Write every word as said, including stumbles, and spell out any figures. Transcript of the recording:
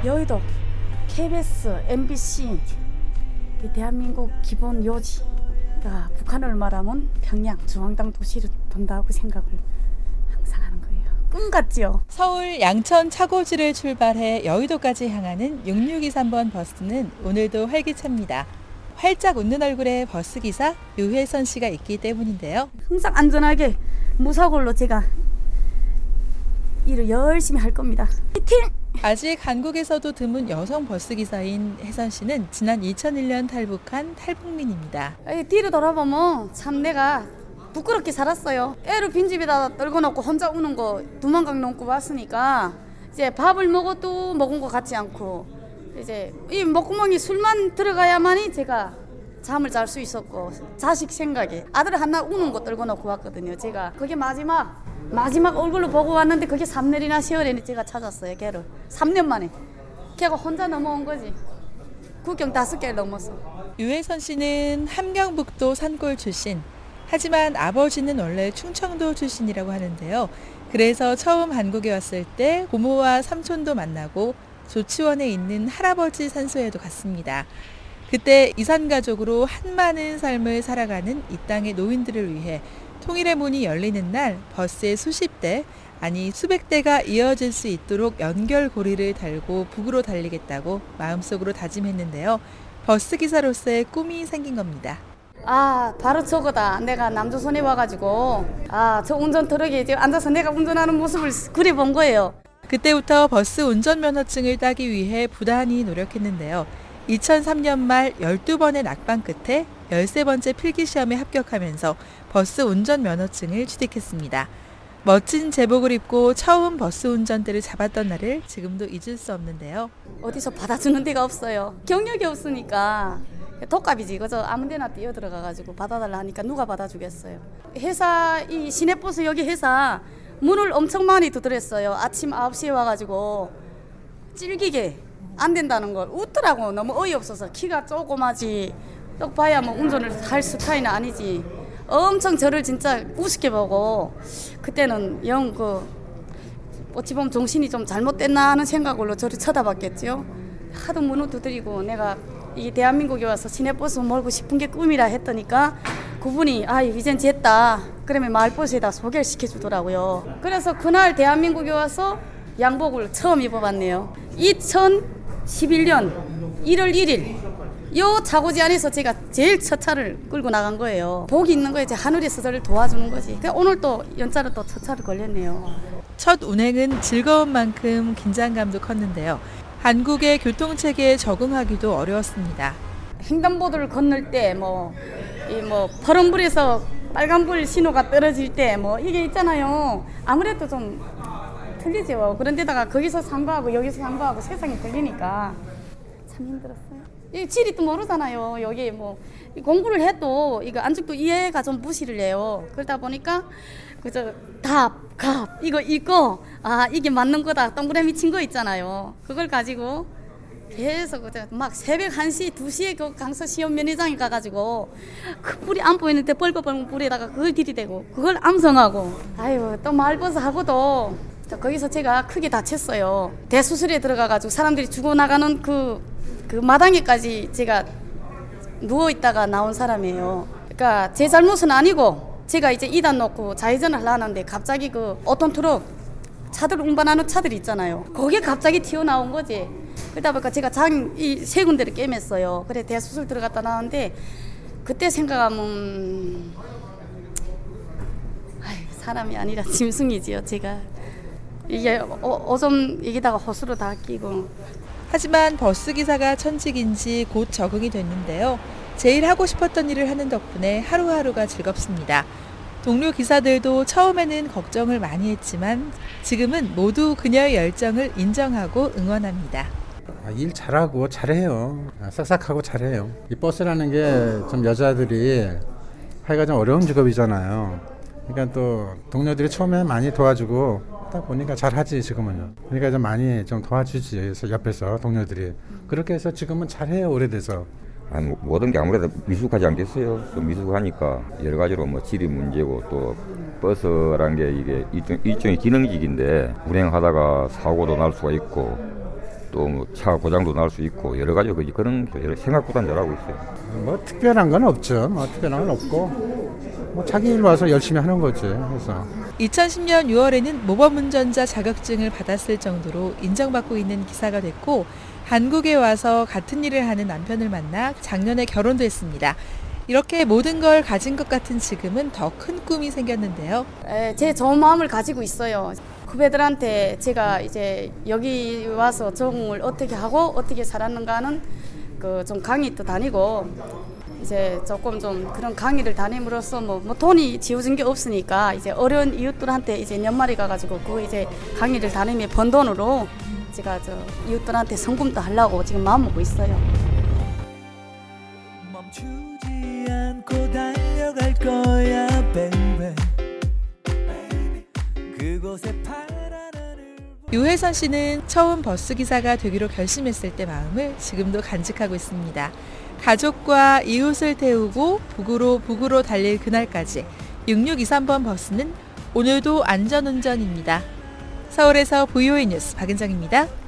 여의도, 케이비에스, 엠비씨, 대한민국 기본 요지가 북한을 말하면 평양, 중앙당 도시를 본다고 생각을 항상 하는 거예요. 꿈 같지요? 서울 양천 차고지를 출발해 여의도까지 향하는 육육이삼 번 버스는 오늘도 활기찹니다. 활짝 웃는 얼굴의 버스기사 유혜선 씨가 있기 때문인데요. 항상 안전하게 무사고로 제가 일을 열심히 할 겁니다. 화이팅! 아직 한국에서도 드문 여성 버스기사인 혜선 씨는 지난 이천일 년 탈북한 탈북민입니다. 뒤로 돌아보면 참 내가 부끄럽게 살았어요. 애를 빈집에다 떨궈 놓고 혼자 우는 거 두만강 넘고 왔으니까 이제 밥을 먹어도 먹은 것 같지 않고 이제 이 목구멍이 술만 들어가야만이 제가 잠을 잘 수 있었고 자식 생각에 아들 하나 우는 거 떨궈 놓고 왔거든요. 제가 그게 마지막 마지막 얼굴로 보고 왔는데 그게 삼 년이나 세월에 제가 찾았어요. 걔를 삼 년 만에 걔가 혼자 넘어온 거지. 국경 다섯 개를 넘었어. 유혜선 씨는 함경북도 산골 출신. 하지만 아버지는 원래 충청도 출신이라고 하는데요. 그래서 처음 한국에 왔을 때 고모와 삼촌도 만나고 조치원에 있는 할아버지 산소에도 갔습니다. 그때 이산가족으로 한많은 삶을 살아가는 이 땅의 노인들을 위해 통일의 문이 열리는 날 버스에 수십 대, 아니 수백 대가 이어질 수 있도록 연결고리를 달고 북으로 달리겠다고 마음속으로 다짐했는데요. 버스기사로서의 꿈이 생긴 겁니다. 아, 바로 저거다. 내가 남조선에 와가지고 아, 저 운전 트럭에 이제 앉아서 내가 운전하는 모습을 그려본 거예요. 그때부터 버스 운전면허증을 따기 위해 부단히 노력했는데요. 이천삼 년 말 열두 번의 낙방 끝에 열세 번째 필기시험에 합격하면서 버스 운전면허증을 취득했습니다. 멋진 제복을 입고 처음 버스 운전대를 잡았던 날을 지금도 잊을 수 없는데요. 어디서 받아주는 데가 없어요. 경력이 없으니까 독갑이지. 그저 아무 데나 뛰어들어가가지고 받아달라 하니까 누가 받아주겠어요. 회사, 이 시내버스 여기 회사 문을 엄청 많이 두드렸어요. 아침 아홉 시에 와가지고 찔기게 안 된다는 걸 웃더라고. 너무 어이없어서. 키가 조그마지 떡 봐야 뭐 운전을 할 스타일은 아니지. 엄청 저를 진짜 우습게 보고 그때는 영 그 어찌 보면 정신이 좀 잘못됐나 하는 생각으로 저를 쳐다봤겠죠. 하도 문을 두드리고 내가 이 대한민국에 와서 시내버스 몰고 싶은 게 꿈이라 했더니까 그분이 아 이젠 됐다. 그러면 마을버스에다 소개를 시켜주더라고요. 그래서 그날 대한민국에 와서 양복을 처음 입어봤네요. 이천십일 년 일월 일일 요 차고지 안에서 제가 제일 첫 차를 끌고 나간 거예요. 복이 있는 거예요. 하늘에서 저를 도와주는 거지. 그러니까 오늘 또 연차로 또 첫 차를 걸렸네요. 첫 운행은 즐거운 만큼 긴장감도 컸는데요. 한국의 교통체계에 적응하기도 어려웠습니다. 횡단보도를 건널 때 뭐 이 뭐 파란불에서 빨간불 신호가 떨어질 때 뭐 이게 있잖아요. 아무래도 좀 틀리죠. 그런데다가 거기서 상고하고 여기서 상고하고 세상이 틀리니까 참 힘들었어요. 이 지리 또 모르잖아요. 여기 뭐 공부를 해도 이거 안쪽도 이해가 좀 무시를 해요. 그러다 보니까 그저 답, 갑 이거 읽고 아 이게 맞는 거다 동그라미 친 거 있잖아요. 그걸 가지고 계속 그저 막 새벽 한 시, 두 시에 그 강서 시험 면회장에 가가지고 그 불이 안 보이는데 벌벌벌 불에다가 그걸 들이대고 그걸 암송하고 아유 또 마을버스 하고도 거기서 제가 크게 다쳤어요. 대수술에 들어가가지고 사람들이 죽어나가는 그, 그 마당에까지 제가 누워있다가 나온 사람이에요. 그러니까 제 잘못은 아니고 제가 이제 이단 놓고 좌회전을 하려는데 갑자기 그 오톤 트럭 차들 운반하는 차들이 있잖아요. 거기에 갑자기 튀어나온 거지. 그러다 보니까 제가 장 이 세 군데를 꿰맸어요. 그래 대수술 들어갔다 나왔는데 그때 생각하면 아이, 사람이 아니라 짐승이지요. 제가 이게 어, 오줌 여기다가 호스로 다 끼고. 하지만 버스기사가 천직인지 곧 적응이 됐는데요. 제일 하고 싶었던 일을 하는 덕분에 하루하루가 즐겁습니다. 동료 기사들도 처음에는 걱정을 많이 했지만 지금은 모두 그녀의 열정을 인정하고 응원합니다. 일 잘하고 잘해요. 싹싹하고 잘해요. 이 버스라는 게 좀 여자들이 하기가 좀 어려운 직업이잖아요. 그러니까 또 동료들이 처음에 많이 도와주고 딱 보니까 잘하지 지금은요. 그러니까 좀 많이 좀 도와주지 옆에서 동료들이. 그렇게 해서 지금은 잘해요. 오래돼서. 아니, 모든 게 아무래도 미숙하지 않겠어요. 또 미숙하니까 여러 가지로 뭐 지리 문제고 또 버스란 게 이게 일종, 일종의 기능직인데 운행하다가 사고도 날 수가 있고 또 뭐 차 고장도 날 수 있고 여러 가지 그- 그런 게 생각보다 잘하고 있어요. 뭐 특별한 건 없죠. 뭐 특별한 건 없고 뭐 자기 일 와서 열심히 하는 거지. 그래서 이천십 년 유월에는 모범운전자 자격증을 받았을 정도로 인정받고 있는 기사가 됐고 한국에 와서 같은 일을 하는 남편을 만나 작년에 결혼도 했습니다. 이렇게 모든 걸 가진 것 같은 지금은 더 큰 꿈이 생겼는데요. 에, 제 좋은 마음을 가지고 있어요. 후배들한테 제가 이제 여기 와서 적응을 어떻게 하고 어떻게 살았는가 하는 그 좀 강의도 다니고 이제 조금 좀 그런 강의를 다님으로써 뭐, 뭐 돈이 지어진 게 없으니까 이제 어려운 이웃들한테 이제 연말에 가가지고 그 이제 강의를 다니며 번 돈으로 제가 저 이웃들한테 성금도 하려고 지금 마음 먹고 있어요. 멈추지 않고 달려갈 거야, baby. 그곳에 파란 하늘. 유혜선 씨는 처음 버스기사가 되기로 결심했을 때 마음을 지금도 간직하고 있습니다. 가족과 이웃을 태우고 북으로 북으로 달릴 그날까지 육육이삼 번 버스는 오늘도 안전운전입니다. 서울에서 브이오에이 뉴스 박은정입니다.